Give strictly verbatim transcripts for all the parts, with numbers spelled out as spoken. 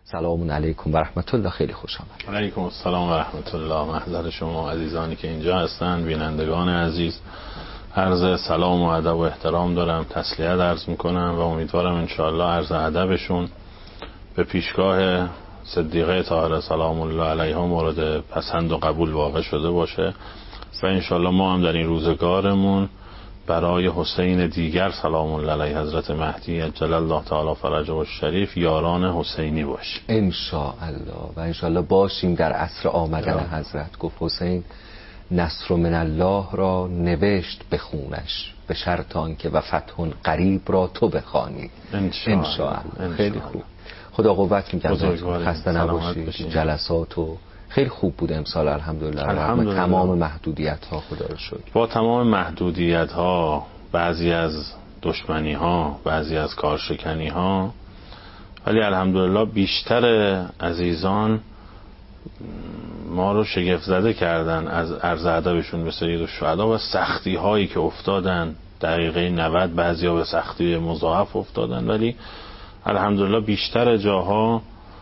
سلام علیکم و رحمت الله. خیلی خوش آمد. علیکم السلام و رحمت الله. محضر شما عزیزانی که اینجا هستند، بینندگان عزیز، عرض سلام و ادب و احترام دارم، تسلیت عرض میکنم و امیدوارم انشاءالله عرض ادبشون به پیشگاه صدیقه طاهره سلام الله علیها مورد پسند و قبول واقع شده باشه و انشاءالله ما هم در این روزگارمون برای حسین دیگر سلام الله علیه حضرت مهدی عجل الله تعالی فرجه و شریف یاران حسینی باشیم انشاءالله. و انشاءالله باشیم در عصر آمدن یا. حضرت گفت حسین نصر من الله را نوشت بخونش به شرط آنکه و فتح قریب را تو بخوانی. انشاءالله. انشاءالله. خیلی خوب. خدا قوت میدم، خسته نباشید. جلسات و خیلی خوب بود امسال الحمدلله. الحمدلله. تمام محدودیت ها خدا رو شکر. با تمام محدودیت ها، بعضی از دشمنی ها، بعضی از کارشکنی ها، ولی الحمدلله بیشتر عزیزان ما رو شگفت زده کردن از عرض ادبشون به سید الشهدا و سختی هایی که افتادن. دقیقه نود بعضیا به سختی مضاعف افتادن، ولی الحمدلله بیشتر جاها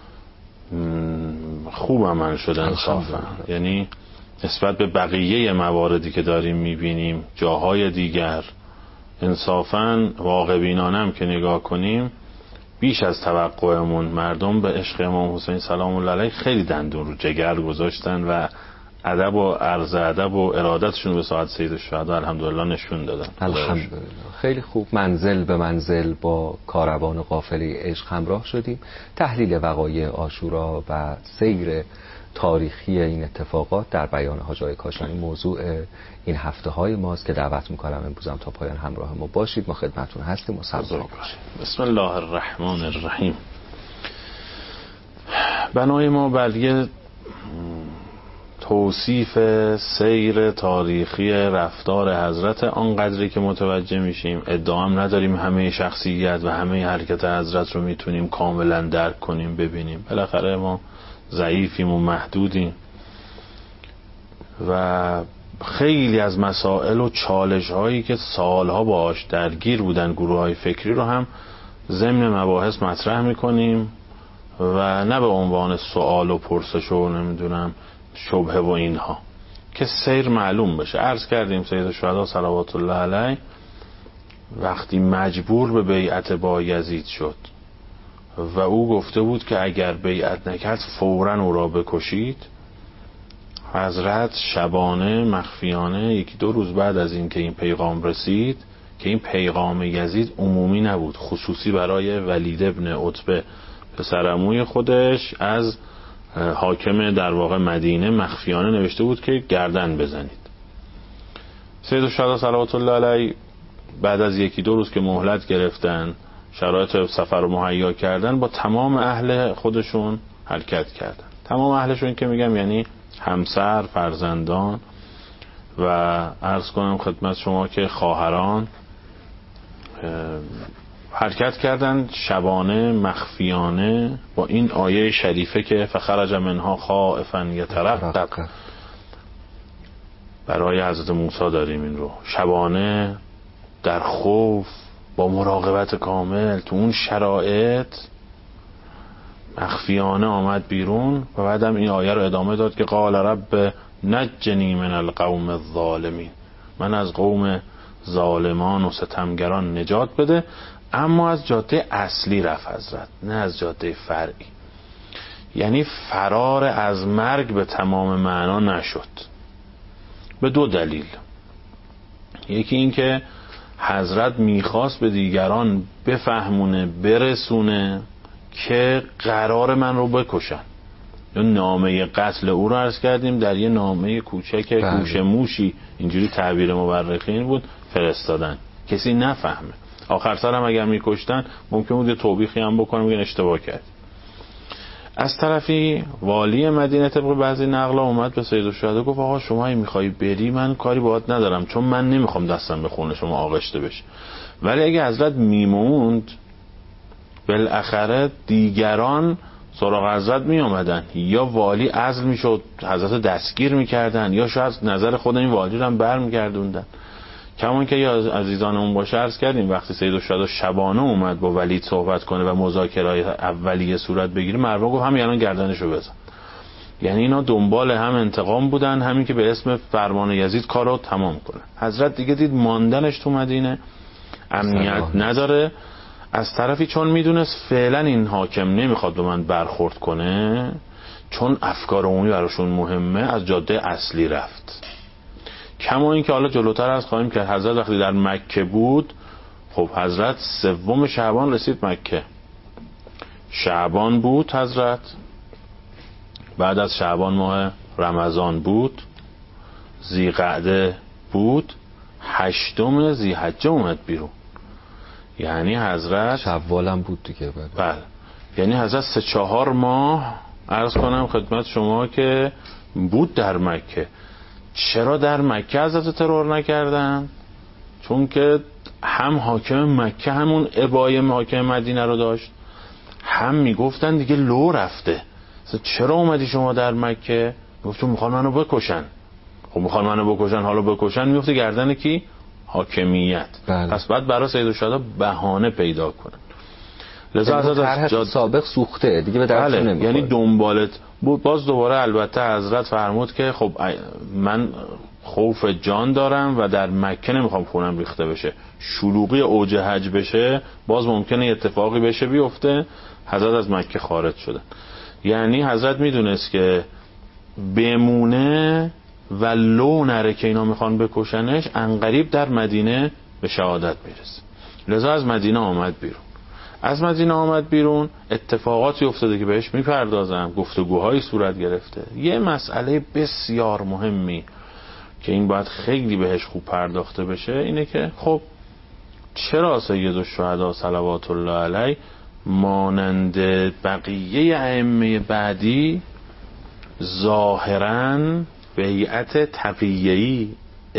خوب عمل شده انصافا. یعنی نسبت به بقیه مواردی که داریم میبینیم جاهای دیگر انصافا واقع بینانم که نگاه کنیم بیش از توقعمون مردم به عشق امام حسین سلام الله علیه خیلی دندون رو جگر گذاشتن و ادب و عرض ادب و ارادتشون به ساعت سید الشهدا الحمدلله نشون دادن. الحمدلله. خیلی خوب. منزل به منزل با کاروان قافله عشق همراه شدیم. تحلیل وقایع عاشورا و سیر تاریخی این اتفاقات در بیان حاج آقای کاشانی موضوع این هفته های ماست که دعوت میکنم امروزم تا پایان همراه ما باشید. ما خدمتتون هستیم و صبر باشید. بسم الله الرحمن الرحیم. بنای ما بر توصیف سیر تاریخی رفتار حضرت آنقدری که متوجه میشیم. ادعا هم نداریم همه شخصیت و همه حرکت حضرت رو میتونیم کاملا درک کنیم ببینیم. بالاخره ما ضعیفیم و محدودیم و خیلی از مسائل و چالش هایی که سالها باهاش درگیر بودن گروه های فکری رو هم ضمن مباحث مطرح میکنیم و نه به عنوان سوال و پرسش و نمیدونم شبهه و اینها، که سیر معلوم بشه. عرض کردیم سید الشهدا صلوات الله علیه وقتی مجبور به بیعت با یزید شد و او گفته بود که اگر بیعت نکرد فوراً او را بکشید، حضرت شبانه مخفیانه یکی دو روز بعد از این که این پیغام رسید که این پیغام یزید عمومی نبود، خصوصی برای ولید ابن عتبه پسرعموی خودش از حاکم در واقع مدینه مخفیانه نوشته بود که گردن بزنید. سید الشهدا صلوات الله علیه بعد از یکی دو روز که مهلت گرفتن، شرایط سفر رو مهیا کردن، با تمام اهل خودشون حرکت کردن. تمام اهلشون که میگم یعنی همسر، فرزندان و عرض کنم خدمت شما که خواهران حرکت کردن شبانه مخفیانه با این آیه شریفه که فخرج منها خائفا یترقب. برای حضرت موسی داریم این رو، شبانه در خوف با مراقبت کامل تو اون شرایط مخفیانه آمد بیرون و بعدم این آیه رو ادامه داد که قال رب نجنی من القوم الظالمین، من از قوم ظالمان و ستمگران نجات بده. اما از جاده اصلی رفت حضرت، نه از جاده فرعی. یعنی فرار از مرگ به تمام معنا نشد، به دو دلیل. یکی این که حضرت میخواست به دیگران بفهمونه، برسونه که قرار من رو بکشن. نامه قتل او رو عرض کردیم در یه نامه کوچک گوش موشی، اینجوری تعبیر مورخین بود، فرستادن کسی نفهمه. آخر سر هم اگر میکشتن ممکن بود یه توبیخی هم بکنم میگن اشتباه کرد. از طرفی والی مدینه طبق بعضی نقلا اومد به سید الشهدا گفت آقا شما این میخوای بری من کاری باهات ندارم، چون من نمیخوام دستم به خون شما آغشته بشه. ولی اگه حضرت میموند بالاخره دیگران سراغ حضرت می آمدن، یا والی عزل میشد حضرت دستگیر میکردن، یا شاید نظر خود این والی رو هم بر میگردوندن. کما اینکه یا عزیزانمون باشه عرض کردیم وقتی سید الشهدا شبانه اومد با ولید صحبت کنه و مذاکره‌های اولیه صورت بگیره، مروان گفت همین الان گردنشو بزن. یعنی اینا دنبال هم انتقام بودن، همین که به اسم فرمان یزید کارو تمام کنه. حضرت دیگه دید ماندنش تو مدینه امنیت نداره، از طرفی چون میدونست فعلا این حاکم نمیخواد به من برخورد کنه، چون افکار عمومی براشون مهمه، از جاده اصلی رفت. کما این که حالا جلوتر از خواهیم که حضرت وقتی در مکه بود، خب حضرت سوم شعبان رسید مکه. شعبان بود حضرت، بعد از شعبان ماه رمضان بود، ذیقعده بود، هشتم ذیحجه اومد بیرون. یعنی حضرت شوالم بود دیگه. بله. یعنی حضرت سه چهار ماه عرض کنم خدمت شما که بود در مکه. چرا در مکه حضرت ترور نکردن؟ چون که هم حاکم مکه همون ابای حاکم مدینه رو داشت، هم میگفتن دیگه لو رفته. چرا اومدی شما در مکه؟ گفتم میخوان منو بکشن. خب میخوان منو بکشن، حالا بکشن میفته گردن کی؟ حاکمیت. بله. پس بعد برای سید الشهدا بهانه پیدا کنن. لذا حضرت جاد... سابق سوخته دیگه به درد نمیخوره. یعنی دنبالت بود. باز دوباره البته حضرت فرمود که خب من خوف جان دارم و در مکه نمیخوام خونم ریخته بشه، شلوغی اوج حج بشه، باز ممکنه اتفاقی بشه بیفته. حضرت از مکه خارج شدن. یعنی حضرت میدونست که بمونه و لو نره که اینا میخوان بکشنش، انقریب در مدینه به شهادت میرسه. لذا از مدینه آمد بیرون. از مدینه آمد بیرون، اتفاقاتی افتاده که بهش میپردازم، گفتگوهایی صورت گرفته. یه مسئله بسیار مهمی که این باید خیلی بهش خوب پرداخته بشه اینه که خب چرا سید الشهدا صلوات الله علیه مانند بقیه ائمه بعدی ظاهراً بیعت تقیه‌ای،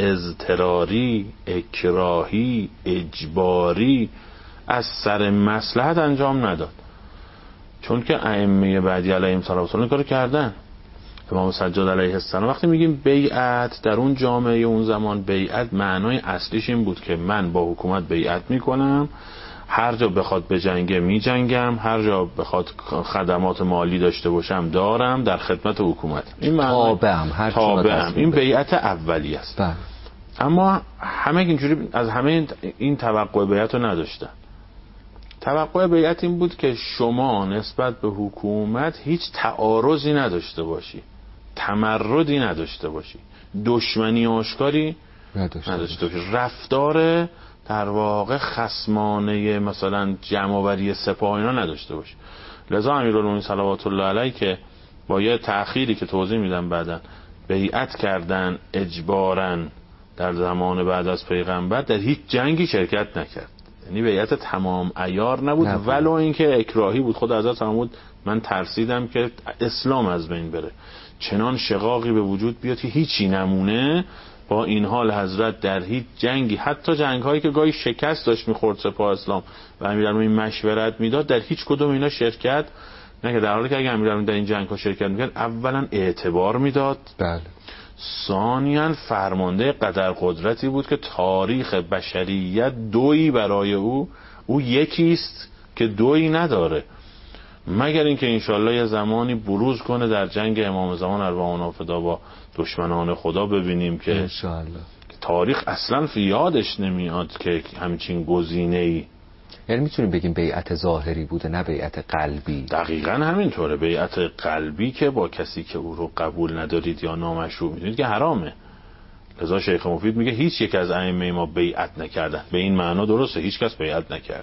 اضطراری، اکراهی، اجباری از سر مصلحت انجام نداد؟ چون که ائمه بعدی علیهم السلام کارو کردن. امام سجاد علیه السلام وقتی میگیم بیعت در اون جامعه اون زمان، بیعت معنای اصلیش این بود که من با حکومت بیعت میکنم، هر جا بخواد به جنگه می جنگم، هر جا بخواد خدمات مالی داشته باشم دارم، در خدمت حکومت. این تابعم، هر تابعم. این بیعت اولی است. بله. اما همه اینجوری از همه این توقع بیعت رو نداشتن. توقع بیعت این بود که شما نسبت به حکومت هیچ تعارضی نداشته باشی، تمردی نداشته باشی، دشمنی آشکاری نداشته باشی، رفتار در واقع خصمانه مثلا جمع‌آوری سپاه اینا نداشته باشه. لذا امیرالمومنین صلوات الله علیه که با یه تأخیری که توضیح میدم بعداً بیعت کردن اجباراً در زمان بعد از پیغمبر، در هیچ جنگی شرکت نکرد. یعنی بیعت تمام عیار نبود، نبود. ولو اینکه اکراهی بود. خود حضرت فرمود من ترسیدم که اسلام از بین بره، چنان شقاقی به وجود بیاد که هیچی نمونه. با این حال حضرت در هیچ جنگی، حتی جنگ هایی که گاهی شکست داشت میخورد سپاه اسلام و امیرالمومنین مشورت میداد، در هیچ کدوم اینا شرکت نکرد. در حالی که اگه امیرالمومنین در این جنگ ها شرکت میکرد، اولا اعتبار میداد، بله. ثانیاً فرمانده قدر قدرتی بود که تاریخ بشریت دویی برای او، او یکیست که دویی نداره، مگر اینکه انشالله یه زمانی بروز کنه در جنگ امام زمان ارواحنا فدا با دشمنان خدا، ببینیم که انشالله تاریخ اصلا یادش نمیاد که همچین گزینه‌ای. یعنی میتونیم بگیم بیعت ظاهری بوده نه بیعت قلبی؟ دقیقاً همینطوره. بیعت قلبی که با کسی که او رو قبول ندارید یا نامشروع میدونید که حرامه. لذا شیخ مفید میگه هیچ یک از ائمه ما بیعت نکردن. به این معنا درسته، هیچ کس بیعت نکرد،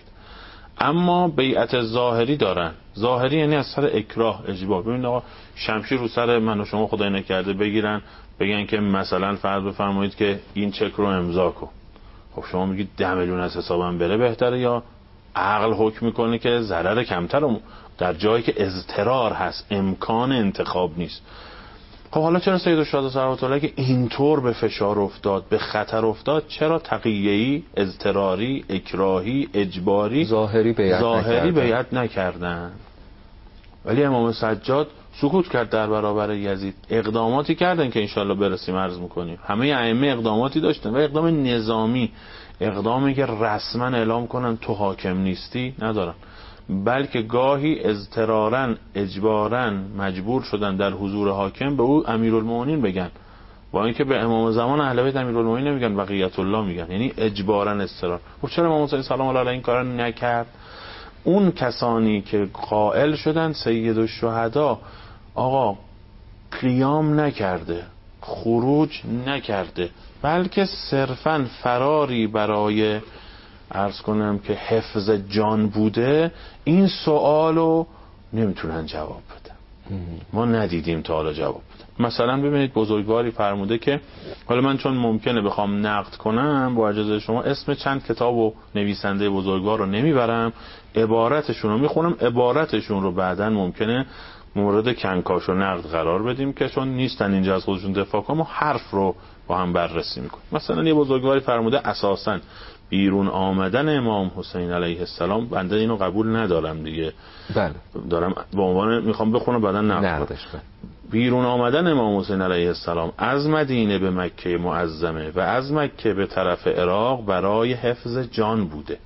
اما بیعت ظاهری دارن. ظاهری یعنی از سر اکراه، اجبار. ببین آقا شمشیر رو سر من و شما خدای نکرده بگیرن، بگن که مثلا فرض بفرمایید که این چک رو امضا کن. خب شما میگید ده میلیون از حسابم بره بهتره، یا عقل حکم میکنه که ضرر کمتر در جایی که اضطرار هست، امکان انتخاب نیست. خب حالا چرا سید الشهدا صلوات الله که اینطور به فشار افتاد، به خطر افتاد؟ چرا تقیه‌ای، اضطراری، اکراهی، اجباری، ظاهری بیعت ظاهری نکردن. بیعت نکردن؟ ولی امام سجاد سکوت کرد در برابر یزید. اقداماتی کردن که انشالله برسیم عرض میکنیم. همه ائمه اقداماتی داشتن و اقدام نظامی، اقدامی که رسما اعلام کنن تو حاکم نیستی ندارن، بلکه گاهی اضطرارا اجبارا مجبور شدن در حضور حاکم به او امیرالمومنین بگن، با اینکه به امام زمان اهل بیت امیرالمومنین نمیگن، بقیت الله میگن، یعنی اجبارا اضطرار. خب چرا امام حسین سلام الله علیه این کارا نکرد؟ اون کسانی که قائل شدن سید الشهدا آقا قیام نکرده، خروج نکرده، بلکه صرفا فراری برای عرض کنم که حفظ جان بوده، این سوالو نمیتونن جواب بدن. ما ندیدیم تا حالا جواب بدن. مثلا ببینید بزرگواری فرموده که، حالا من چون ممکنه بخوام نقد کنم با اجازه شما اسم چند کتاب و نویسنده بزرگوار رو نمیبرم، عبارتشون رو میخونم، عبارتشون رو بعداً ممکنه مورد کنکاش و نقد قرار بدیم که چون نیستن اینجا از خودشون دفاع کنم و حرف رو با هم بررسی میکنیم. مثلا یه بزرگواری فرموده اساساً بیرون آمدن امام حسین علیه السلام، بنده اینو قبول ندارم دیگه، بله دارم به عنوان میخوام بخونم بعدا نقد کنم. بیرون آمدن امام حسین علیه السلام از مدینه به مکه معظمه و از مکه به طرف عراق برای حفظ جان بوده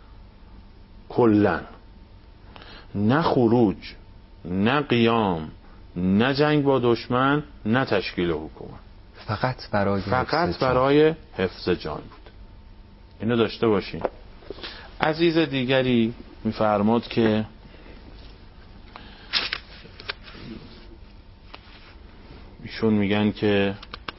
کلن، نه خروج، نه قیام، نه جنگ با دشمن، نه تشکیل حکومت، فقط برای فقط حفظ برای حفظ جان بود. اینو داشته باشین. عزیز دیگری میفرماد که ایشون میگن که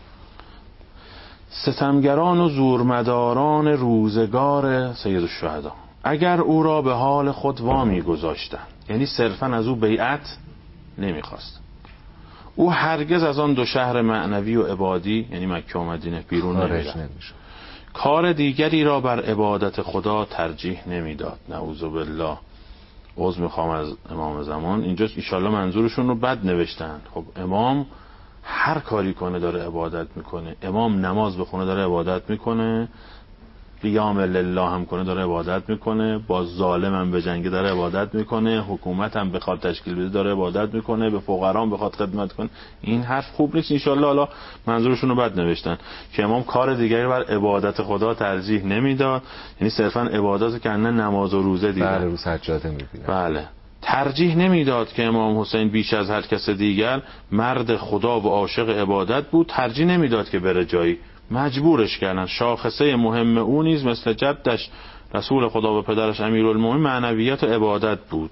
ستمگران و زورمداران روزگار سید الشهدا اگر او را به حال خود وامی گذاشتن، یعنی صرفا از او بیعت نمیخواست، او هرگز از آن دو شهر معنوی و عبادی یعنی مکه و مدینه بیرون نمیرفت، کار دیگری را بر عبادت خدا ترجیح نمیداد. نعوذ بالله. عذر میخوام از امام زمان، اینجا ایشالله منظورشون رو بد نوشتن. خب امام هر کاری کنه داره عبادت میکنه، امام نماز بخونه داره عبادت میکنه، قیام لله هم کنه داره عبادت میکنه، با ظالم هم به جنگ داره عبادت میکنه، حکومت هم بخواد تشکیل بده داره عبادت میکنه، به فقرا هم بخواد خدمت کنه. این حرف خوب نیست. انشالله حالا منظورشون رو بد نوشتن که امام کار دیگری بر عبادت خدا ترجیح نمیداد، یعنی صرفا عبادت که نه نماز و روزه دیدن، بله رو سجاده میبینن، بله ترجیح نمیداد که امام حسین بیش از هر کس دیگر مرد خدا و عاشق عبادت بود، ترجیح نمیداد که بره جایی، مجبورش کردن. شاخصه مهم او نیز مثل جدش رسول خدا و پدرش امیرالمومنین معنویت و عبادت بود.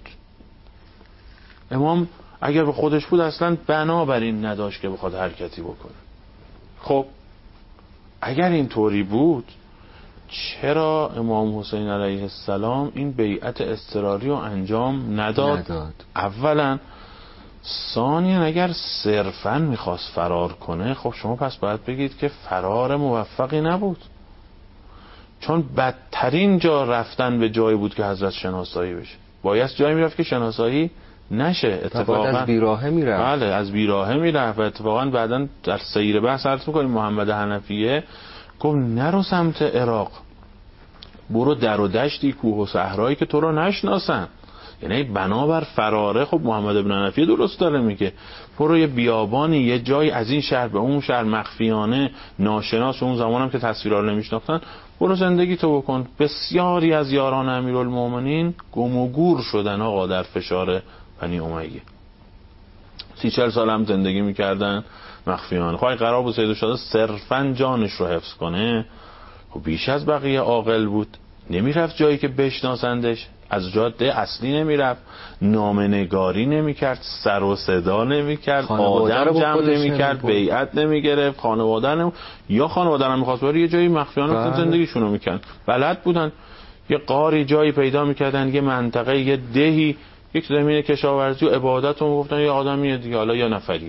امام اگر به خودش بود اصلا بنابراین نداشت که بخواد حرکتی بکنه. خب اگر این طوری بود چرا امام حسین علیه السلام این بیعت اضطراری رو انجام نداد؟ نداد. اولا ثانیاً اگر صرفاً میخواست فرار کنه، خب شما پس باید بگید که فرار موفقی نبود، چون بدترین جا رفتن به جایی بود که حضرت شناسایی بشه. باید جایی میرفت که شناسایی نشه. اتفاقا از بیراهه میرفت. بله از بیراهه میرفت و اتفاقا بعداً در سیر بحث عرض میکنیم محمد حنفیه گفت نرو سمت عراق، برو در و دشتی کوه و صحرایی که تو رو نشناسن. یعنی بنابر فراره. خب محمد ابن حنفیه درست داره میگه برو یه بیابانی یه جای از این شهر به اون شهر مخفیانه ناشناس، اون زمانم که تصویرها رو نمیشناختن، برو زندگی تو بکن. بسیاری از یاران امیرالمومنین گم و گور شدن آقا در فشار بنی امیه، سی چل سال هم زندگی میکردن مخفیانه. خواهی قرار بود سید الشهدا صرفا جانش رو حفظ کنه، خب بیش از بقیه عاقل بود، نمیرفت جایی که بشناسندش، از جاده اصلی نمیرفت، نامنگاری نمیکرد، سر و صدا نمیکرد، آدم جمع نمیکرد، بیعت نمیگرفت، خانواده نمی... یا خانواده هم میخواست بره یه جایی مخفیانه زندگیشونو میکرد. بلد بودن یه غاری جایی پیدا میکردن، یه منطقه، یه دهی، یک زمین کشاورزی و عبادت رو میگفتن یه آدمیه دیگه، حالا یا نفریه.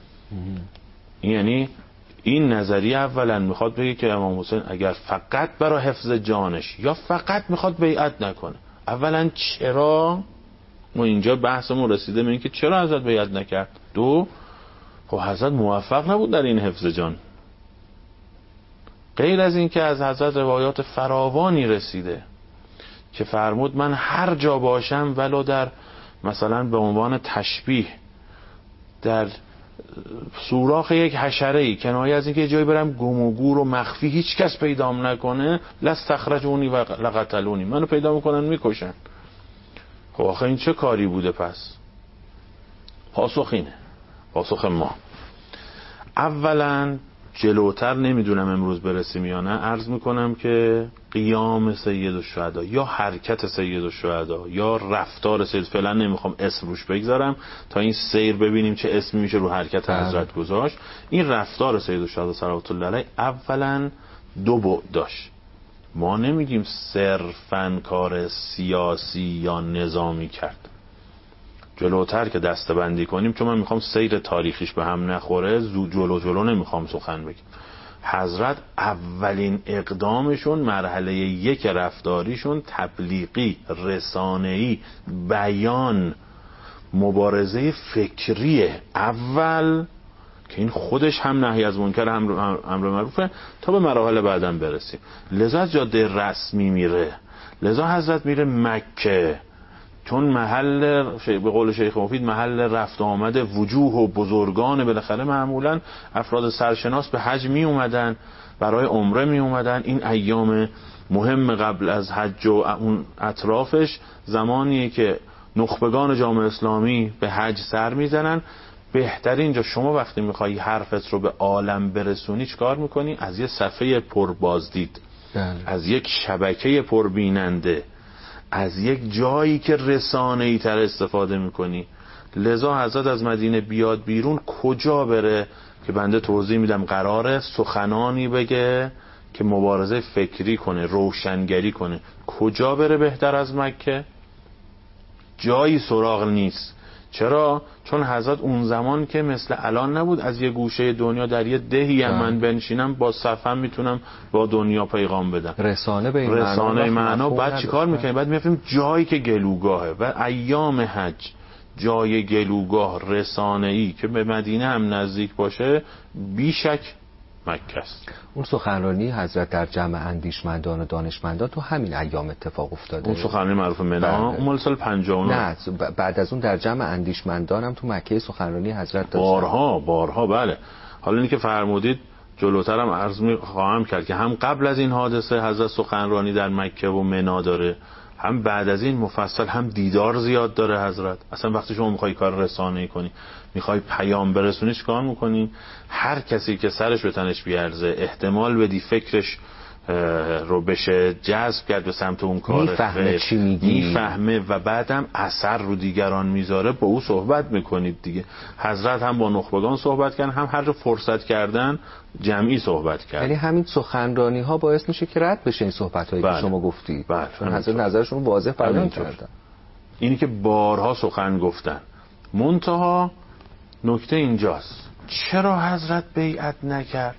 یعنی این نظریه اولا میخواد بگه که امام حسین اگر فقط برای حفظ جانش یا فقط میخواد بیعت نکنه، اولا چرا ما اینجا بحثمون رسیده به این که چرا حضرت بیعت نکرد؟ دو، خب حضرت موفق نبود در این حفظ جان. غیر از این که از حضرت روایات فراوانی رسیده که فرمود من هر جا باشم ولو در مثلا به عنوان تشبیه در سوراخ یک حشره‌ای کنایه از اینکه جایی برم گم و گور و مخفی هیچ کس پیدام نکنه، لاستخرجونی و لقتلونی، منو پیدا میکنن میکشن. خب آخه این چه کاری بوده؟ پس پاسخ اینه، پاسخ ما اولا جلوتر نمیدونم امروز برسیم یا نه، عرض میکنم که قیام سید الشهدا یا حرکت سید الشهدا یا رفتار سید، فعلا نمیخوام اسم روش بگذارم تا این سیر ببینیم چه اسمی میشه رو حرکت حضرت گذاشت. این رفتار سید الشهدا صلوات الله علیه اولا دو بعد داشت. ما نمیگیم صرفاً کار سیاسی یا نظامی کرد، جلوتر که دستبندی کنیم، چون من میخوام سیر تاریخیش به هم نخوره، زود جلو جلو نمیخوام سخن بگم. حضرت اولین اقدامشون، مرحله یک رفتاریشون تبلیغی، رسانه‌ای، بیان، مبارزه فکریه اول، که این خودش هم نهی از منکر هم امر معروفه، تا به مراحل بعداً برسیم. لذا جاده رسمی میره، لذا حضرت میره مکه، چون محل به قول شیخ مفید محل رفت آمد وجوه و بزرگان، بالاخره معمولا افراد سرشناس به حج می اومدن، برای عمره می اومدن. این ایام مهم قبل از حج و اون اطرافش زمانیه که نخبگان جامعه اسلامی به حج سر میزنن. بهترین جا شما وقتی میخوایی حرفت رو به عالم برسونی چیکار میکنی؟ از یه صفحه پر بازدید، از یک شبکه پر بیننده، از یک جایی که رسانه‌ای تر استفاده میکنی. لذا حضرت از مدینه بیاد بیرون کجا بره که بنده توضیح میدم، قراره سخنانی بگه که مبارزه فکری کنه، روشنگری کنه. کجا بره بهتر از مکه؟ جایی سراغ نیست. چرا؟ چون حضرت اون زمان که مثل الان نبود از یه گوشه دنیا در یه دهی هم من بنشینم با صفم میتونم با دنیا پیغام بدم. رسانه به این رسانه معنا بعد چیکار میکنیم؟ بعد میفهمیم جایی که گلوگاهه و ایام حج جای گلوگاه رسانه‌ای که به مدینه هم نزدیک باشه بیشک مکه است. اون سخنرانی حضرت در جمع اندیشمندان و دانشمندان تو همین ایام اتفاق افتاده. اون سخنرانی معروف منا اون مال سال پنجاه و نه. نه بعد از اون در جمع اندیشمندان هم تو مکه سخنرانی حضرت داشتن. بارها بارها بله. حالا اینی که فرمودید جلوتر هم عرض می خواهم کرد که هم قبل از این حادثه حضرت سخنرانی در مکه و منا داره، هم بعد از این مفصل، هم دیدار زیاد داره حضرت. اصلا وقتی شما میخوای کار رسانه‌ای کنی، میخوای پیام برسونی، چیکار میکنی؟ هر کسی که سرش به تنش بیارزه، احتمال بدی فکرش رو بشه جذب کرد به سمت اون کار، میفهمه چی میگی، میفهمه و بعدم اثر رو دیگران میذاره، با او صحبت میکنید دیگه. حضرت هم با نخبگان صحبت کردن، هم هر جا فرصت کردن جمعی صحبت کردن. یعنی همین سخنرانی ها باعث میشه که رد بشه این صحبت هایی بله. که شما گفتید. بله. چون حضرت نظرشون واضح بیان کردن. اینی که بارها سخن گفتن. منتها نکته اینجاست، چرا حضرت بیعت نکرد؟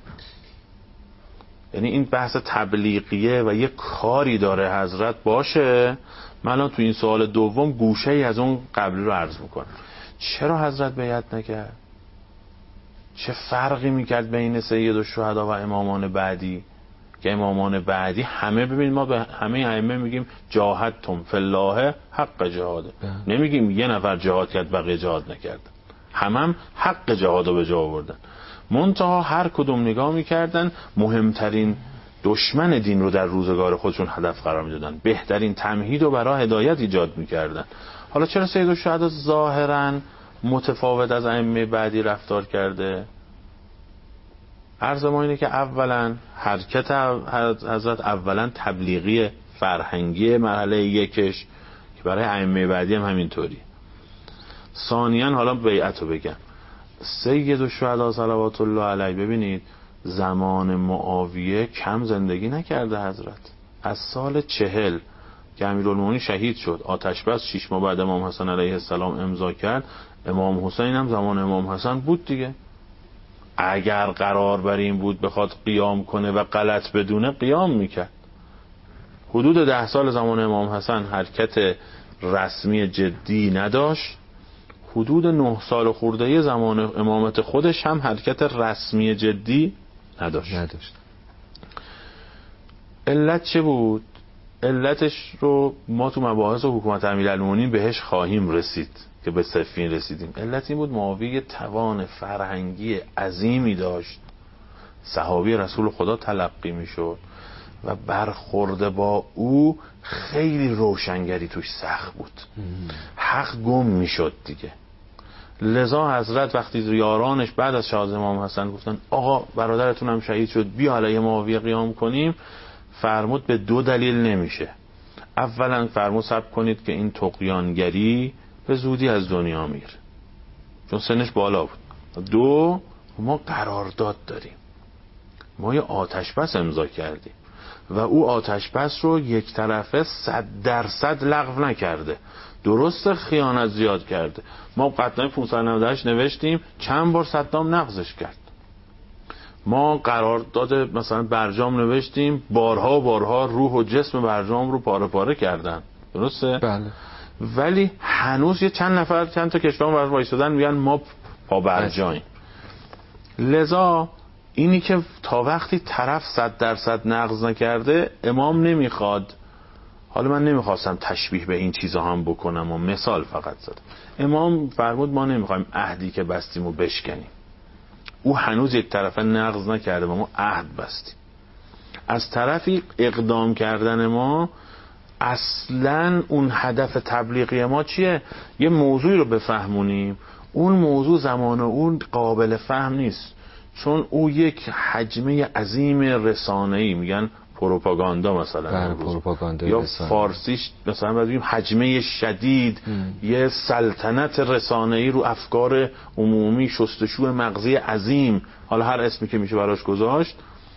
یعنی این بحث تبلیغیه و یه کاری داره حضرت باشه. من الان تو این سوال دوم گوشه ای از اون قبلی رو عرض میکنم. چرا حضرت بیعت نکرد؟ چه فرقی میکرد بین سید الشهدا و امامان بعدی؟ که امامان بعدی همه، ببین ما به همه ائمه میگیم جاهدتم فی الله حق جهاده، نمیگیم یه نفر جهاد کرد بقیه جهاد نکردن، همه هم حق جهاد رو به جا آوردن. منتها هر کدوم نگاه میکردن مهمترین دشمن دین رو در روزگار خودشون هدف قرار میدادن، بهترین تمهید رو برای هدایت ایجاد میکردن. حالا چرا سید الشهدا ظاهرا متفاوت از ائمه بعدی رفتار کرده؟ عرض ما اینه که اولا حرکت حضرت اولا تبلیغی فرهنگی مرحله یکش که برای ائمه بعدی هم همینطوری. ثانیاً حالا بیعت رو بگم، سید الشهدا صلوات الله علیه ببینید زمان معاویه کم زندگی نکرده حضرت. از سال چهل که امیرالمومنین شهید شد، آتش بس شش ماه بعد امام حسن علیه السلام امضا کرد، امام حسین هم زمان امام حسن بود دیگه. اگر قرار بر این بود بخواد قیام کنه و غلط بدونه قیام میکرد. حدود ده سال زمان امام حسن حرکت رسمی جدی نداشت، حدود نه سال خورده زمان امامت خودش هم حرکت رسمی جدی نداشت. نداشت. علت چه بود؟ علتش رو ما تو مباحث حکومت امیرالمومنین بهش خواهیم رسید که به صفین رسیدیم. علت این بود معاویه توان فرهنگی عظیمی داشت، صحابی رسول خدا تلقی میشد و برخورد با او خیلی روشنگری توش سخت بود. حق گم میشد دیگه. لذا حضرت وقتی یارانش بعد از شهادت امام حسن گفتن آقا برادرتون هم شهید شد، بیا علیه معاویه قیام کنیم، فرمود به دو دلیل نمیشه. اولا فرمود صبر کنید که این طغیانگری به زودی از دنیا میره، چون سنش بالا بود. دو، ما قرارداد داریم، ما یه آتش بس امضا کردیم و او آتش بس رو یک طرفه صد درصد لغو نکرده. درست خیانت زیاد کرده، ما قطعنامه پانصد و نود و هشت نوشتیم، چند بار صدام نقضش کرد. ما قرارداد مثلا برجام نوشتیم، بارها و بارها روح و جسم برجام رو پاره پاره کردن. درسته؟ بله. ولی هنوز یه چند نفر چند تا کشور بر وایسادن میگن ما پا برجاییم. لذا اینی که تا وقتی طرف صد درصد نقض نکرده امام نمیخواد. حالا من نمیخواستم تشبیه به این چیزا هم بکنم و مثال فقط زدم. امام فرمود ما نمیخوایم عهدی که بستیم و بشکنیم. او هنوز یک طرفه نقض نکرده و ما عهد بستیم. از طرفی اقدام کردن ما اصلا اون هدف تبلیغی ما چیه؟ یه موضوعی رو بفهمونیم، اون موضوع زمان اون قابل فهم نیست، چون او یک حجمه عظیم رسانه‌ای، میگن پروپاگاندا مثلا، یا فارسیش مثلا باید بگیم حجمه شدید، ام. یه سلطنت رسانه‌ای رو افکار عمومی، شستشوی مغزی عظیم، حالا هر اسمی که میشه براش گذاشت.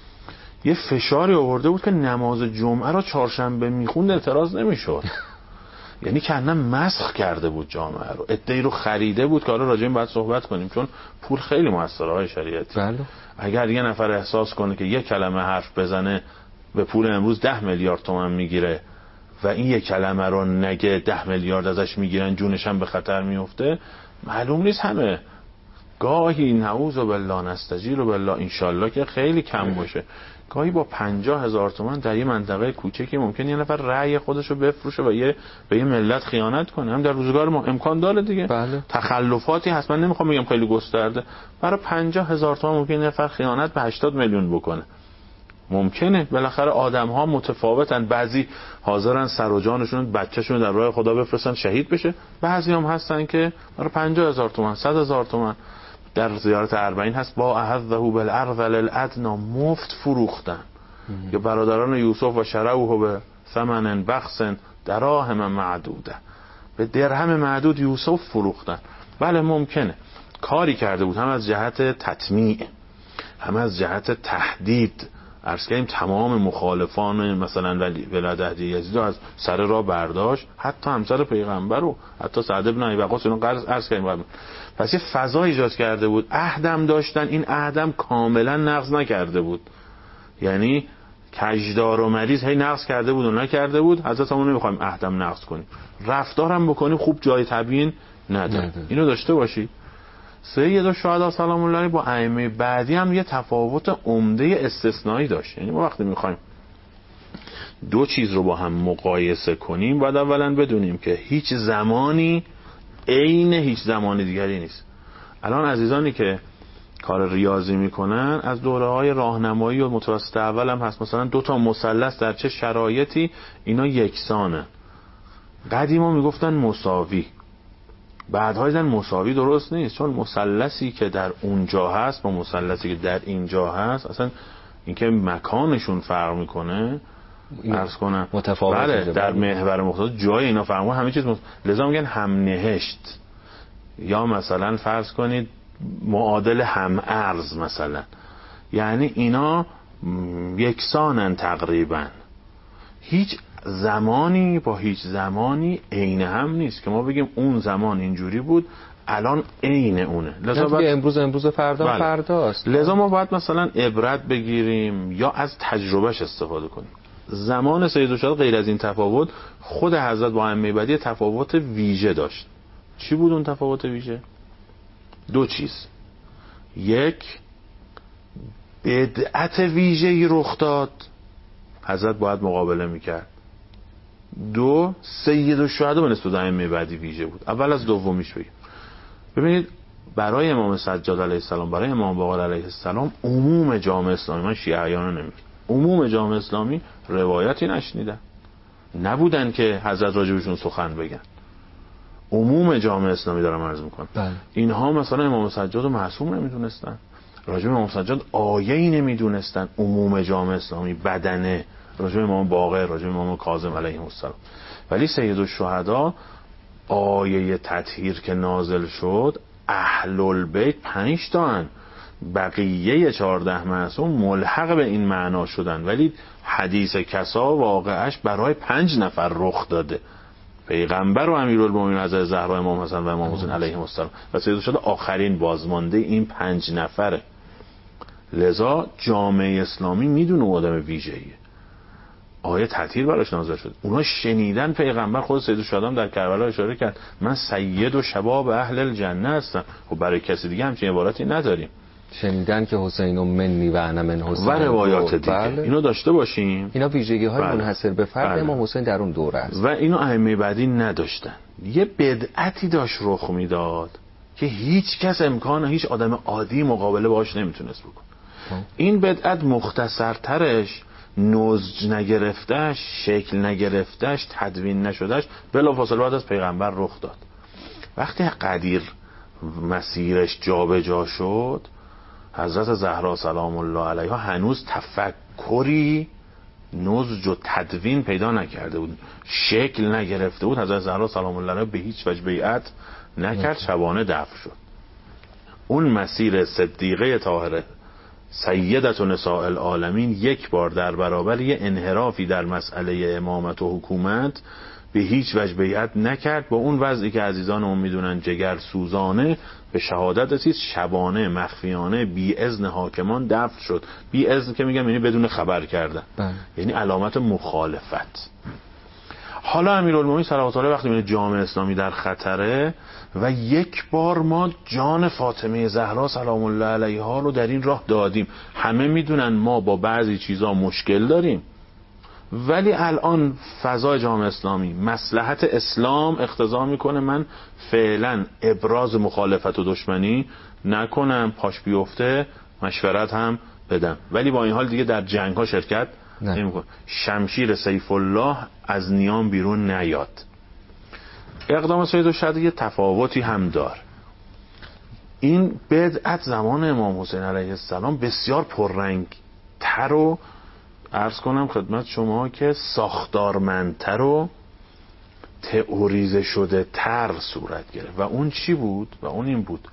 یه فشاری آورده بود که نماز جمعه رو چهارشنبه میخوند اعتراض نمیشد. یعنی کندن مسخ کرده بود جامعه رو، عده‌ای رو خریده بود که حالا راجع به این باید صحبت کنیم، چون پول خیلی موثره های شریعتی. بله. اگر یه نفر احساس کنه که یک کلمه حرف بزنه به پول امروز ده میلیارد تومان میگیره و این یک کلمه رو نگه ده میلیارد ازش میگیرن، جونش هم به خطر میفته، معلوم نیست همه. گاهی نعوذ بالله نستجیر بالله انشالله که خیلی کم باشه، گاهی با پنجاه هزار تومان در یه منطقه کوچکی ممکن یه نفر رأی خودش رو بفروشه و یه به یه ملت خیانت کنه. هم در روزگار ما امکان داره دیگه. بله. تخلفاتی هست، من نمیخوام بگم خیلی گسترده، برای پنجاه هزار تومان ممکن یه نفر خیانت به هشتاد میلیون بکنه. ممکنه، بالاخره آدم ها متفاوتن، بعضی حاضرن سر و جانشون بچه‌شون در راه خدا بفرستن شهید بشه، بعضی هم هستن که برای پنجاه هزار تومان صد هزار تومان. در زیارت اربعین هست با احذه بالارذل الادنا، مفت فروختن. یا برادران یوسف و شروه به ثمن بخس دراهم معدوده، به درهم معدود یوسف فروختن. بله ممکنه کاری کرده بود، هم از جهت تطمیع، هم از جهت تهدید. عرض کردیم تمام مخالفان مثلا ولایت عهد یزید رو از سر راه برداشت، حتی همسر پیغمبر رو، حتی سعد بن ابی وقاص رو عرض کردیم. پس یه فضا ایجاد کرده بود، عهدم داشتن، این عهدم کاملا نقض نکرده بود. یعنی کجدار و مریض هی نقض کرده بود و نکرده بود، حضرت همون نمیخوایم عهدم نقض کنیم، رفتارم بکنیم خوب جای تبیین نداره. اینو داشته باشی. سید الشهدا سلام الله با ائمه بعدی هم یه تفاوت عمده استثنایی داشت. یعنی ما وقتی میخوایم دو چیز رو با هم مقایسه کنیم باید اولا بدونیم که هیچ زمانی عین هیچ زمان دیگری نیست. الان عزیزانی که کار ریاضی میکنن از دوره‌های راهنمایی و متوسط اول هم هست، مثلا دو تا مثلث در چه شرایطی اینا یکسانه. قدیما میگفتن مساوی، بعدها دیدن مساوی درست نیست، چون مثلثی که در اونجا هست با مثلثی که در اینجا هست اصلا اینکه مکانشون فرق میکنه، عرض کنم متفاوته. بله در محور مختلف جای اینا فرق میکنه، همه چیز مت... لذا میگن هم نهشت، یا مثلا فرض کنید معادل هم ارز مثلا، یعنی اینا یکسانن تقریبا. هیچ زمانی با هیچ زمانی عین هم نیست که ما بگیم اون زمان اینجوری بود الان عین اونه. لذا باید... امروز امروز فردا بله. فرداست. لذا ما باید مثلا عبرت بگیریم یا از تجربهش استفاده کنیم. زمان سید الشهدا غیر از این تفاوت، خود حضرت با ائمه بعدی تفاوت ویژه داشت. چی بود اون تفاوت ویژه؟ دو چیز. یک، بدعت ویژه‌ای رخ داد، حضرت باید مقابله میکرد. دو، سید الشهدا به نسبت ائمه بعدی ویژه بود. اول از دومیش بگیم. ببینید برای امام سجاد علیه السلام، برای امام باقر علیه السلام، عموم جامعه اسلامی، من شیعیانو نمیگم، عموم جامعه اسلامی روایتی نشنیدن، نبودن که حضرت راجبشون سخن بگن. عموم جامعه اسلامی دارم عرض میکنم. بله. اینها مثلا امام سجاد رو معصوم نمیدونستن، راجب امام سجاد آیه‌ای نمیدونستن. عموم جامعه اسلامی بدنه، راجب امام باقر، راجب امام کاظم علیهم السلام. ولی سید الشهدا آیه تطهیر که نازل شد، اهل البیت پنج تا هن، بقیه چهارده معصوم ملحق به این معنا شدن، ولی حدیث کسا واقعش برای پنج نفر رخ داده، پیغمبر و امیرالمومنین حضرت زهرا، امام حسن و امام حسین علیهم السلام، و سید الشهدا آخرین بازمانده این پنج نفره. لذا جامعه اسلامی میدونه او آدم ویژه‌ایه، آیه تطهیر براش نازل شد، اونا شنیدن پیغمبر. خود سید الشهدا هم در کربلا اشاره کرد من سید و شباب اهل الجنه هستم. خب برای کسی دیگه همچین عبارتی نداریم. شنیدن که حسین و منی و انا من حسین و روایات دیگه. بله. اینو داشته باشیم. اینا ویژگی های بله. منحصر به فرد بله. امام حسین در اون دوره است و اینو ائمه بعدی نداشتن. یه بدعتی داشت رخ میداد که هیچ کس امکان، هیچ آدم عادی مقابله باهاش نمیتونست بکنه. این بدعت مختصرترش، نضج نگرفتش، شکل نگرفتش، تدوین نشدش، بلافاصله بعد از پیغمبر رخ داد. وقتی قدیر مسیرش جابجا جا شد، حضرت زهرا سلام الله علیها هنوز تفکری نضج و تدوین پیدا نکرده بود، شکل نگرفته بود. حضرت زهرا سلام الله علیها به هیچ وجه بیعت نکرد، شبانه دفن شد. اون مسیر صدیقه طاهره سیدت و نساء العالمین یک بار در برابر یه انحرافی در مسئله امامت و حکومت به هیچ وجه بیعت نکرد. با اون وضعی که عزیزان اون میدونن جگر سوزانه به شهادت رسید، شبانه مخفیانه بی اذن حاکمان دفن شد. بی اذن که میگم یعنی بدون خبر کردن، یعنی علامت مخالفت. حالا امیرالمومنین صلوات الله وقتی میبینه جامعه اسلامی در خطره و یک بار ما جان فاطمه زهرا سلام الله علیها رو در این راه دادیم، همه میدونن ما با بعضی چیزا مشکل داریم، ولی الان فضای جامعه اسلامی، مصلحت اسلام اقتضا میکنه من فعلا ابراز مخالفت و دشمنی نکنم، پاش بیفته مشورت هم بدم، ولی با این حال دیگه در جنگ ها شرکت نمیکنه. شمشیر سیف الله از نیام بیرون نیاد. اقدام سید الشهدا یه تفاوتی هم دار. این بدعت زمان امام حسین علیه السلام بسیار پررنگ تر و عرض کنم خدمت شما که ساختارمندتر و تئوریزه شده تر صورت گرفت. و اون چی بود؟ و اون این بود،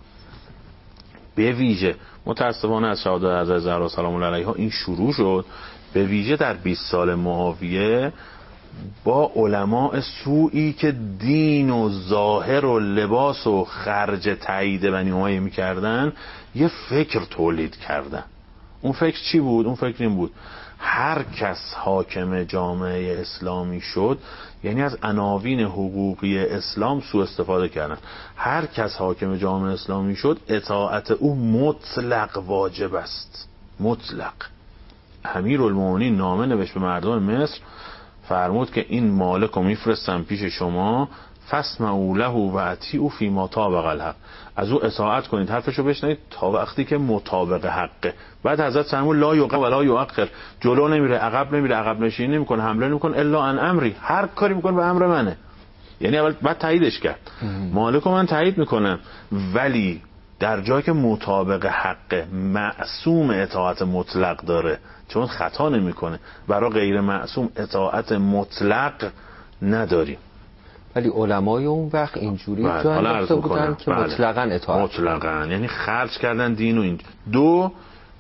به ویژه متاسفانه از شهادت حضرت زهرا سلام الله علیها این شروع شد، به ویژه در بیست سال معاویه با علماء سوئی که دین و ظاهر و لباس و خرج تایید بنی امیه میکردن، یه فکر تولید کردن. اون فکر چی بود؟ اون فکر این بود هر کس حاکم جامعه اسلامی شد، یعنی از عناوین حقوقی اسلام سوء استفاده کردن. هر کس حاکم جامعه اسلامی شد اطاعت او مطلق واجب است، مطلق. امیرالمومنین نامه نوشت به مردم مصر، فرمود که این مالک رو میفرستم پیش شما، فاسمعوا له و اطیعوا فیما طابق الحق، از او اطاعت کنید، حرفشو بشنوید تا وقتی که مطابق حقه. بعد حضرت فرمود لا یقم ولا یؤخر، جلو نمیره، عقب نمیره، عقب نشینی نمیکنه، حمله نمیکنه، الا ان امری، هر کاری میکنه به امر منه. یعنی اول بعد تاییدش کرد، مالک رو من تایید میکنم، ولی در جایی که مطابق حقه، معصوم اطاعت مطلق داره، چون خطا نمیکنه. برای غیر معصوم اطاعت مطلق نداریم. ولی علمای اون وقت اینجوری جا انداخته بودن که بله. مطلقاً اطاعت مطلقاً، یعنی خرج کردن دین و این. دو،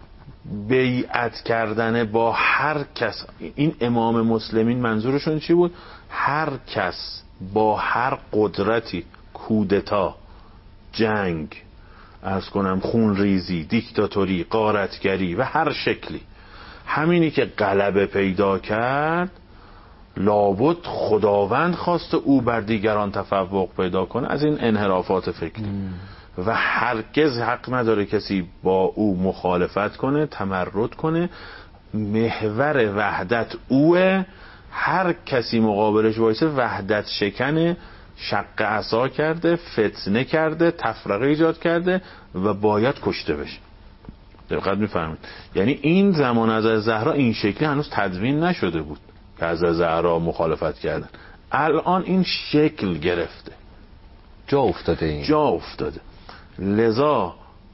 بیعت کردن با هر کس. این امام مسلمین منظورشون چی بود؟ هر کس با هر قدرتی، کودتا، جنگ، عرض کنم خونریزی، دیکتاتوری، غارتگری و هر شکلی، همینی که غلبه پیدا کرد، لابد خداوند خواسته او بر دیگران تفوق پیدا کنه از این انحرافات فکری م. و هرگز حق نداره کسی با او مخالفت کنه، تمرد کنه. محور وحدت اوه هر کسی مقابلش وایسه وحدت شکنه، شق عصا کرده، فتنه کرده، تفرقه ایجاد کرده و باید کشته بشه. دقت می‌فرمایید؟ یعنی این زمان از زهرا این شکلی هنوز تدوین نشده بود که از زهرا مخالفت کردن. الان این شکل گرفته، جا افتاده، این جا افتاده. لذا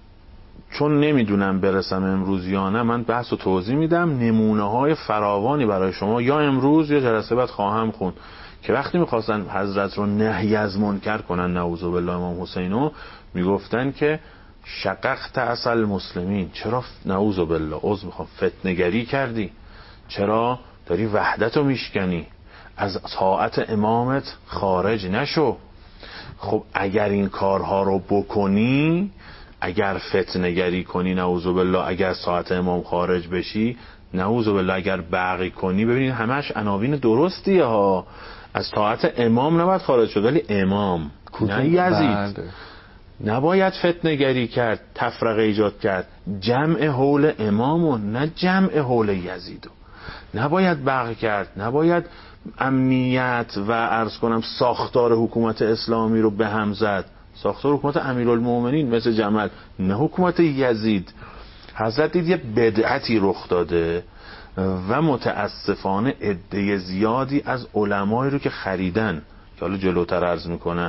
چون نمیدونم برسم امروز یا نه، من بحث و توضیح میدم. نمونه های فراوانی برای شما یا امروز یا جلسه بعد خواهم خوند که وقتی میخواستن حضرت رو نهی از منکر کنن، نعوذ بالله، امام حسینو میگفتن که شققت عسل مسلمین، چرا نعوذ بالله عذر میخوام فتنه‌گری کردی، چرا داری وحدت رو میشکنی، از طاعت امامت خارج نشو. خب اگر این کارها رو بکنی، اگر فتنه‌گری کنی نعوذ بالله، اگر ساعت امام خارج بشی نعوذ بالله، اگر بغی کنی، ببینید همش عناوین درستیه ها. از طاعت امام نباید خارج شد، ولی امام نه یزید. نباید فتنه‌گری کرد، تفرقه ایجاد کرد، جمع حول امامو نه جمع حول یزیدو. نباید بغی کرد، نباید امنیت و عرض کنم ساختار حکومت اسلامی رو به هم زد. ساختار حکومت امیرالمومنین مثل جمل، نه حکومت یزید. حضرت دید یه بدعتی رخ داده و متاسفانه عده زیادی از علمایی رو که خریدن، که حالا جلوتر عرض میکنن،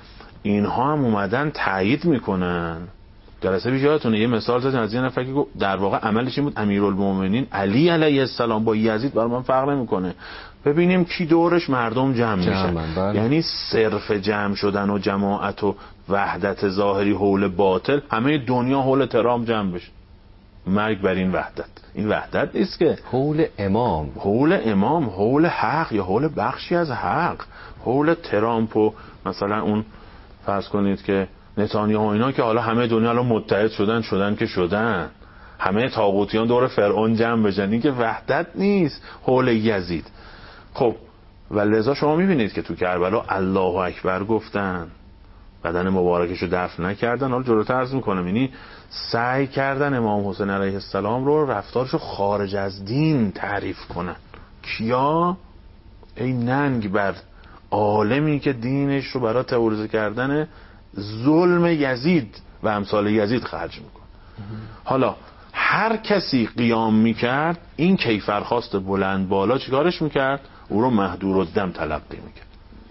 اینها هم اومدن تایید میکنن. جلسه پیش یادتونه یه مثال زدن از یه نفر که در واقع عملش این بود امیرالمومنین علی علیه السلام با یزید برای من فرق نمیکنه، ببینیم کی دورش مردم جمع میشن. بله. یعنی صرف جمع شدن و جماعت و وحدت ظاهری حول باطل، همه دنیا حول ترامپ جمع بشه. مرگ بر این وحدت. این وحدت نیست که حول امام، حول امام، حول حق یا حول بخشی از حق. حول ترامپ و مثلا اون فرض کنید که نتانیاهو اینا که حالا همه دنیا الان متحد شدن شدن که شدن، همه طاغوتیان دور فرعون جمع بشن، این که وحدت نیست. حول یزید. خب و لذا شما میبینید که تو کربلا الله اکبر گفتن، بدن مبارکشو دفن نکردن. حالا جلوتر عرض میکنم، یعنی سعی کردن امام حسین علیه السلام رو رفتارشو خارج از دین تعریف کنن. کیا؟ ای ننگ بر عالمی که دینش رو برای تئوریزه کردن ظلم یزید و امثال یزید خرج میکنه. حالا هر کسی قیام میکرد، این کیفرخواست بلند بالا چیکارش میکرد؟ او رو مهدور الدم تلقی میکرد.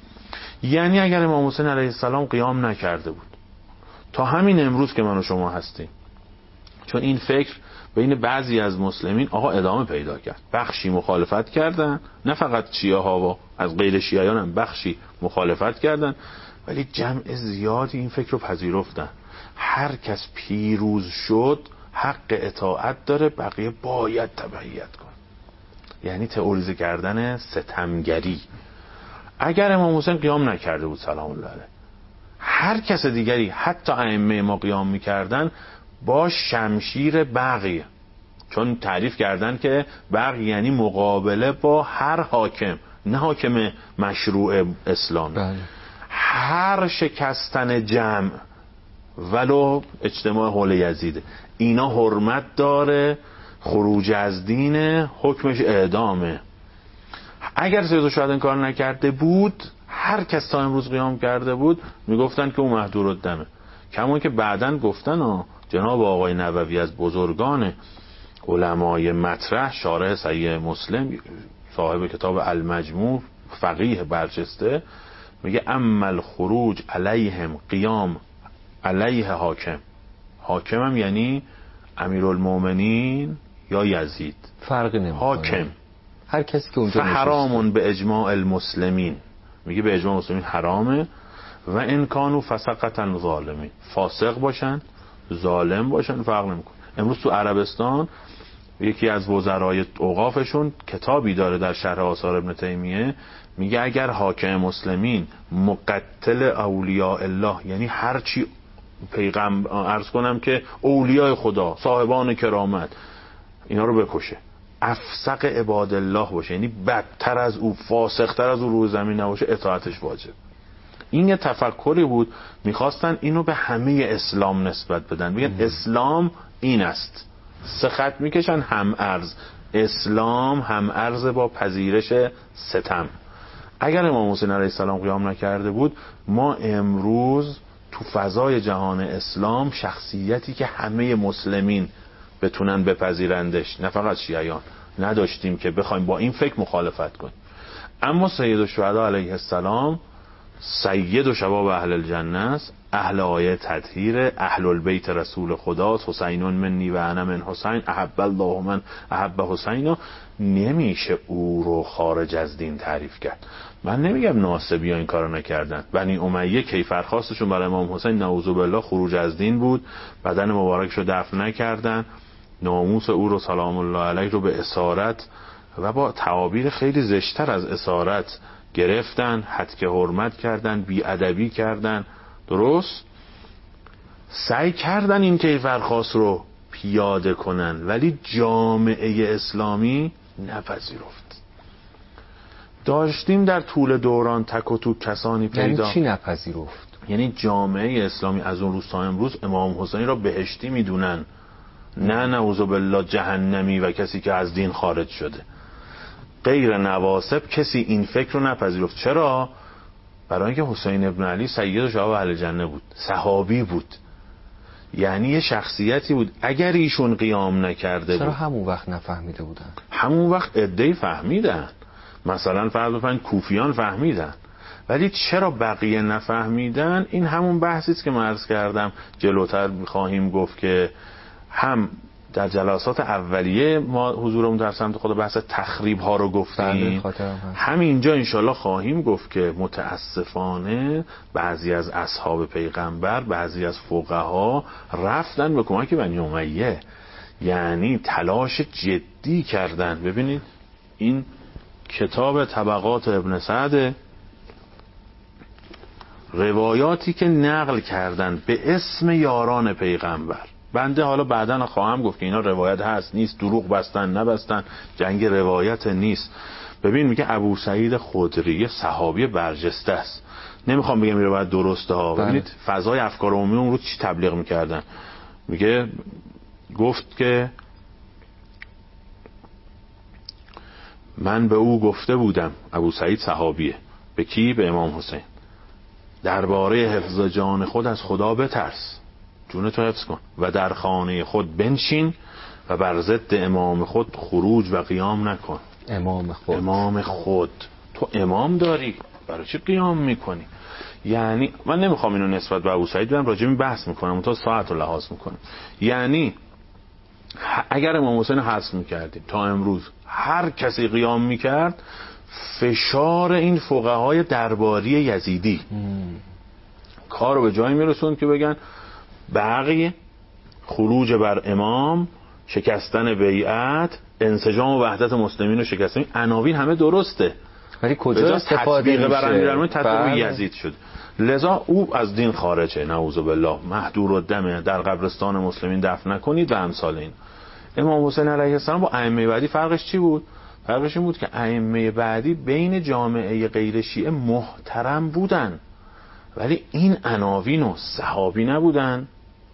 یعنی اگر امام حسین علیه السلام قیام نکرده بود، تا همین امروز که من و شما هستیم، چون این فکر بین بعضی از مسلمین آقا ادامه پیدا کرد، بخشی مخالفت کردن، نه فقط شیعه ها و از غیر شیعیان هم بخشی مخالفت کردن، ولی جمع زیادی این فکر رو پذیرفتن. هر کس پیروز شد حق اطاعت داره، بقیه باید تبعیت کن. یعنی تئوریزه کردن ستمگری. اگر امام حسین قیام نکرده بود سلام الله علیه، هر کس دیگری حتی ائمه ما قیام میکردن با شمشیر بغی، چون تعریف کردن که بغی یعنی مقابله با هر حاکم، نه حاکم مشروع اسلام. بله. هر شکستن جمع ولو اجتماع حول یزید، اینا حرمت داره، خروج از دین، حکمش اعدامه. اگر سید الشهدا این کار نکرده بود، هر کس تا امروز قیام کرده بود میگفتن که اون مهدور الدمه. کما که بعدن گفتن ها، جناب آقای نووی از بزرگان علمای مطرح، شارح صحیح مسلم، صاحب کتاب المجموع، فقیه برجسته، میگه اما الخروج علیهم قیام علیه حاکم. حاکم هم یعنی امیرالمومنین یا یزید، فرقی نمیکنه، حاکم هر کسی که اونجا حرامون به اجماع المسلمین، میگه به اجماع المسلمین حرامه. و ان کانوا فسقطا ظالمین، فاسق باشن ظالم باشن فرق نمیکنه. امروز تو عربستان یکی از وزرای اوقافشون کتابی داره در شرح آثار ابن تیمیه، میگه اگر حاکم مسلمین مقتل اولیاء الله، یعنی هر چی پیغمبر عرض کنم که اولیاء خدا، صاحبان کرامت، اینا رو بکشه، افسق عباد الله باشه، یعنی بدتر از او، فاسقتر از او روی زمین نباشه، اطاعتش واجب. این یه تفکری بود، میخواستن اینو به همه اسلام نسبت بدن، بگن اسلام این است. سه خط میکشن هم ارز، اسلام هم عرض با پذیرش ستم. اگر امام حسین علیه السلام قیام نکرده بود، ما امروز تو فضای جهان اسلام شخصیتی که همه مسلمین بتونن بپذیرندش، نه فقط شیعیان، نداشتیم که بخوایم با این فکر مخالفت کنیم. اما سید الشهدا علیه السلام سید و شباب اهل الجنه است، اهل آیه تطهیر، اهل البیت رسول خدا، حسین منی و انا من حسین، احب الله من احب حسین. نمیشه او رو خارج از دین تعریف کرد. من نمیگم ناصبی ها این کارو نکردن. بنی امیه کیفرخواستشون برای امام حسین نعوذ بالله خروج از دین بود، بدن مبارکشو دفن نکردن، ناموس او رو سلام الله علیه رو به اسارت و با تعابیر خیلی زشتر از اسارت گرفتن، حدک حرمت کردن، بیادبی کردن. درست سعی کردن این کیفرخواست رو پیاده کنن، ولی جامعه اسلامی نپذیرفت. داشتیم در طول دوران تک و توک کسانی پیدا. یعنی چی نپذیرفت؟ یعنی جامعه اسلامی از اون روز تا امروز امام حسین را بهشتی میدونن، نه نعوذ بالله جهنمی و کسی که از دین خارج شده. غیر نواصب کسی این فکر رو نپذیرفت. چرا؟ برای اینکه حسین ابن علی سید و شباب اهل جنه بود، صحابی بود، یعنی یه شخصیتی بود. اگر ایشون قیام نکرده بود، چرا همون وقت نفهمیده بودن؟ همون وقت عده‌ای فهمیدن، مثلا فرض بفرمایید کوفیان فهمیدن، ولی چرا بقیه نفهمیدن؟ این همون بحثی است که من عرض کردم جلوتر خواهیم گفت که هم در جلسات اولیه ما حضورمون در سمت خود بحث تخریب ها رو گفتیم، همینجا انشالله خواهیم گفت که متاسفانه بعضی از اصحاب پیغمبر، بعضی از فقها رفتن به کمک بنی امیه، یعنی تلاش جدی کردن. ببینید این کتاب طبقات ابن سعد، روایاتی که نقل کردن به اسم یاران پیغمبر، بنده حالا بعداً خواهم گفت که اینا روایت هست نیست، دروغ بستن نبستن، جنگ روایت نیست. ببین میگه ابو سعید خدری صحابی برجسته است، نمیخوام بگم این روایت درسته ها. ببینید فضای افکار عمومی اون رو چی تبلیغ میکردن. میگه گفت که من به او گفته بودم، ابو سعید صحابیه، به کی؟ به امام حسین، درباره حفظ جان خود از خدا بترس، جون تو حفظ کن و در خانه خود بنشین و بر ضد امام خود خروج و قیام نکن. امام خود امام خود تو امام داری، برای چی قیام میکنی؟ یعنی من نمیخوام اینو نسبت به ابو سعید بدم، راجع به بحث میکنم، تا ساعت رو لحاظ میکنم. یعنی اگر امام حسین حذف میکردیم تا امروز هر کسی قیام میکرد، فشار این فقهای درباری یزیدی کار رو به جایی میرسوند که بگن بقیه خروج بر امام، شکستن بیعت، انسجام و وحدت مسلمین رو شکستن. عناوین همه درسته، ولی کجا استفاده میشه؟ بر امیرالمومنین تطبیق یزید شد، لذا او از دین خارجه، نعوذ بالله، مهدور الدم، در قبرستان مسلمین دفن نکنید و امثال این. امام حسین علیه السلام با ائمه بعدی فرقش چی بود؟ فرقش این بود که ائمه بعدی بین جامعه غیر شیعه محترم بودن، ولی این عناوین و صحابی نبودن.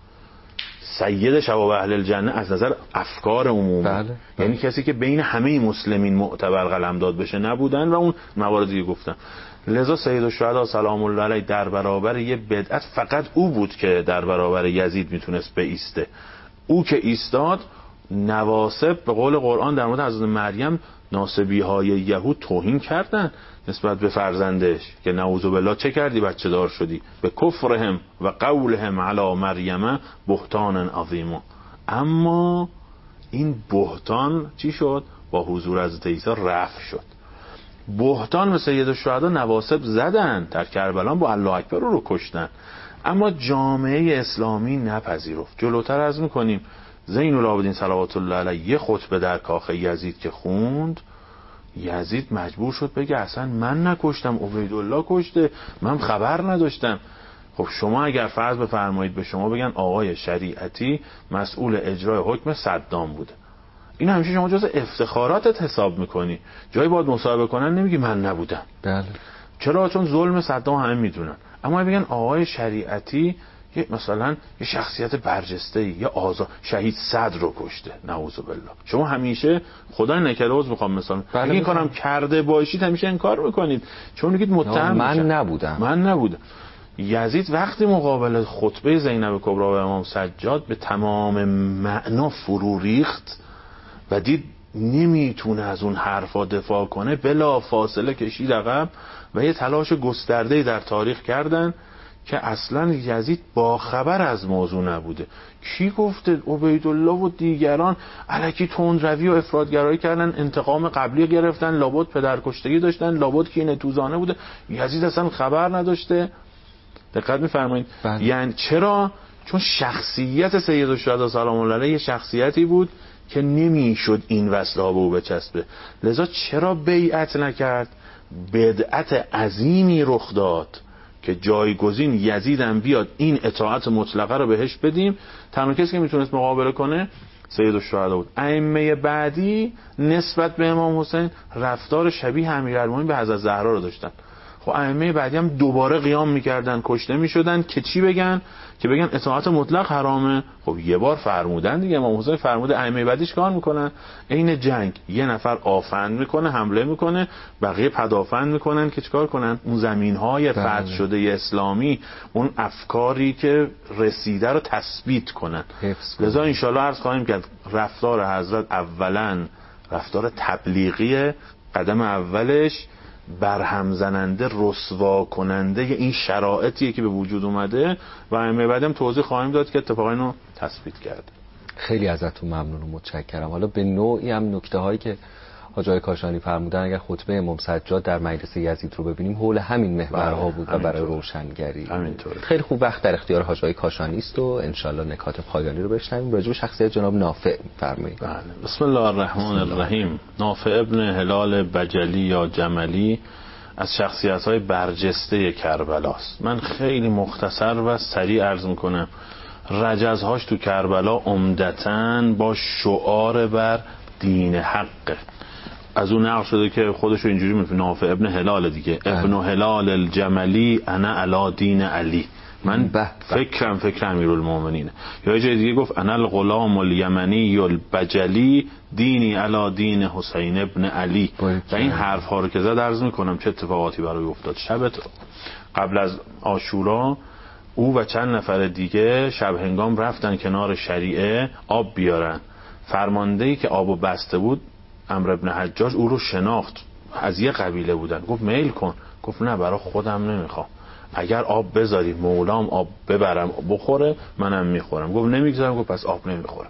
سید شباب اهل الجنه از نظر افکار عمومی، بله، بله. یعنی کسی که بین همه مسلمین معتبر قلمداد بشه نبودن و اون مواردی گفتم. لذا سید الشهدا سلام الله علیه در برابر یه بدعت فقط او بود که در برابر یزید میتونست بایسته. او که ایستاد، نواصب به قول قرآن در مورد حضرت مریم ناصبی های یهود توهین کردن نسبت به فرزندش که نعوذ بالله چه کردی بچه دار شدی، به کفرهم و قولهم علی مریم بهتان عظیم. اما این بهتان چی شد؟ با حضور حضرت عیسی رفع شد. بهتان و سید الشهدا نواصب زدن در کربلا، با الله اکبر رو کشتن، اما جامعه اسلامی نپذیرفت. جلوتر عرض میکنیم زین العابدین صلوات الله علیه یه خطبه در کاخ یزید که خوند، یزید مجبور شد بگه اصلا من نکشتم، عبیدالله کشته، من خبر نداشتم. خب شما اگر فرض بفرمایید به شما بگن آقای شریعتی مسئول اجرای حکم صدام بوده، این همیشه شما جز افتخاراتت حساب میکنی، جایی باید مصاحبه کنن نمیگی من نبودم. بله. چرا؟ چون ظلم صدام همه میدونن. اما بگن آقای شریعتی یه مثلا یه شخصیت برجسته یا آزاد شهید صدر رو کشته، نعوذ بالله. شما همیشه خدا نکرده عذر میخوام مثلا بله این کارم کرده باشید همیشه انکار میکنید، چون میگید متهم من میشم. نبودم من نبودم. یزید وقتی مقابل خطبه زینب کبری و امام سجاد به تمام معنا فرو ریخت و دید نمیتونه از اون حرفا دفاع کنه، بلا فاصله کشید عقب و یه تلاش گسترده‌ای در تاریخ کردن که اصلا یزید با خبر از موضوع نبوده. کی گفته؟ عبیدالله و دیگران الکی تندروی و افراط‌گرایی کردن، انتقام قبلی گرفتن، لابد پدرکشتگی داشتن، لابد کینه توزانه بوده. یزید اصلا خبر نداشته. دقت می‌فرمایید؟ یعنی چرا؟ چون شخصیت سیدالشهدا سلام الله علیه شخصیتی بود که نمیشد این وصل‌ها به او بچسبه. لذا چرا بیعت نکرد؟ بدعت عظیمی رخ داد که جایگزین یزیدم بیاد این اطاعت مطلقه رو بهش بدیم. تنها کسی که میتونست مقابله کنه سیدالشهدا بود. ائمه بعدی نسبت به امام حسین رفتار شبیه امیرالمومنین به حضرت زهرا رو داشتن. خب ائمه بعدی هم دوباره قیام میکردن، کشته میشدن که چی بگن؟ که بگن اطاعت مطلق حرامه. خب یه بار فرمودن دیگه، امام حسین فرموده، ائمه بعدیش کار میکنن؟ عین جنگ یه نفر آفند میکنه، حمله میکنه، بقیه پدافند میکنن که چیکار کنن؟ اون زمینهای فتح شده اسلامی، اون افکاری که رسیده رو تثبیت کنن. لذا انشالله عرض خواهیم کرد رفتار حضرت اولا رفتار تبلیغی، قدم اولش برهم زننده، رسوا کننده این شرایطیه که به وجود اومده و ائمه بعدم توضیح خواهیم داد که اتفاقا اینو تثبیت کرده. خیلی ازتون ممنون و متشکرم. حالا به نوعی هم نکته هایی که حاج آقای کاشانی فرمودن، اگر خطبه امام سجاد در مجلس یزید رو ببینیم حول همین محورها بود و برای روشنگری همینطوره. خیلی خوب. وقت در اختیار حاج آقای کاشانی است و انشالله نکات پایانی رو بشنویم. راجع به شخصیت جناب نافع فرمایید. بله. بسم الله الرحمن الرحیم. نافع ابن هلال بجلی یا جملی از شخصیت‌های برجسته کربلاست. من خیلی مختصر و سریع عرض میکنم. رجزهاش تو کربلا عمدتاً با شعار بر دین حقه. از اون نقل شده که خودشو اینجوری میگه، نافع ابن هلال دیگه، ابن هلال الجملی انا علی دین علی. من فکرم فکر امیرالمومنینه. یا یه جای دیگه گفت انا الغلام الیمنی البجلی دینی علی دین حسین ابن علی. و این حرف ها رو که زد عرض میکنم چه اتفاقاتی برای افتاد. شب قبل از عاشورا او و چند نفر دیگه شب هنگام رفتن کنار شریعه آب بیارن. فرماندهی که آبو بسته بود عمرو ابن حجاج او رو شناخت، از یه قبیله بودن. گفت میل کن. گفت نه برای خودم نمیخوام، اگر آب بذاری مولام آب ببرم بخوره منم میخورم. گفت نمیگذارم. گفت پس آب نمیخورم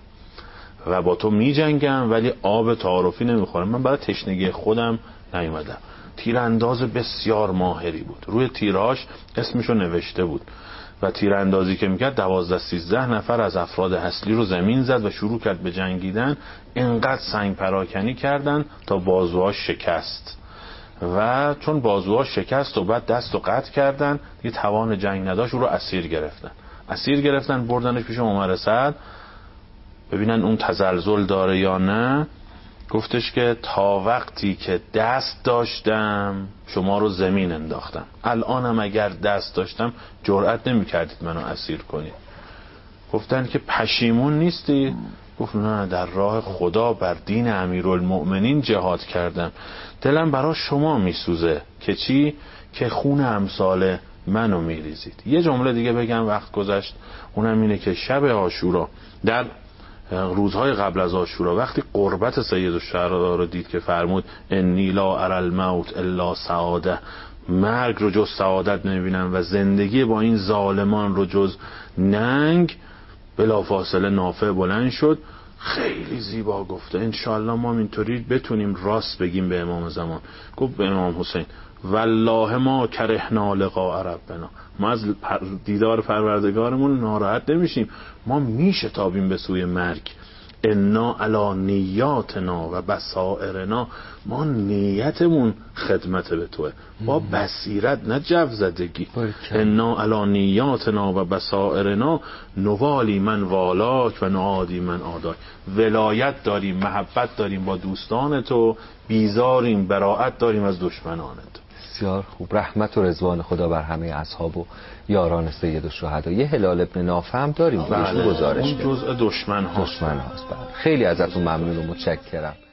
و با تو میجنگم ولی آب تعارفی نمیخورم. من برای تشنگی خودم نیومدم. تیرانداز بسیار ماهری بود، روی تیرهاش اسمشو نوشته بود و تیراندازی که میکرد دوازده سیزده نفر از افراد اصلی رو زمین زد و شروع کرد به جنگیدن. اینقدر سنگ پراکنی کردن تا بازوهاش شکست و چون بازوهاش شکست و بعد دست و قطع کردن یه توان جنگ نداشت، او رو اسیر گرفتن. اسیر گرفتن بردنش پیش عمر سعد ببینن اون تزلزل داره یا نه. گفتش که تا وقتی که دست داشتم شما رو زمین انداختم، الانم اگر دست داشتم جرأت نمی کردید منو اسیر کنید. گفتن که پشیمون نیستی؟ گفت نه، در راه خدا بر دین امیرالمؤمنین جهاد کردم، دلم برای شما میسوزه که چی؟ که خون امثال منو میریزید. یه جمله دیگه بگم وقت گذشت، اونم اینه که شب عاشورا در روزهای قبل از عاشورا وقتی قربت سیدالشهدا رو دید که فرمود انی لا اری الموت الا سعاده، مرگ رو جز سعادت نمیبینم و زندگی با این ظالمان رو جز ننگ، بلافاصله نافع بلند شد. خیلی زیبا گفته انشالله ما اینطوری بتونیم راست بگیم به امام زمان. گفت به امام حسین والله ما کرهنا لقاء ربنا، ما از دیدار پروردگارمون ناراحت نمیشیم، ما میشتابیم به سوی مرگ. انا علی نیاتنا و بصائرنا، ما نیتمون خدمت به توه، با بصیرت نه جو زدگی. انا علی نیاتنا و بصائرنا نوالی من والاک و نعادی من آداک، ولایت داریم، محبت داریم با دوستان تو، بیزاریم، براءت داریم از دشمنان تو. بسیار خوب. رحمت و رضوان خدا بر همه اصحاب و یاران سید الشهدا. یه هلال ابن نافع هم داریم. بله. گزارش اون جزء دشمن هاست. دشمن هاست. بله. خیلی ازتون ممنون و متشکرم.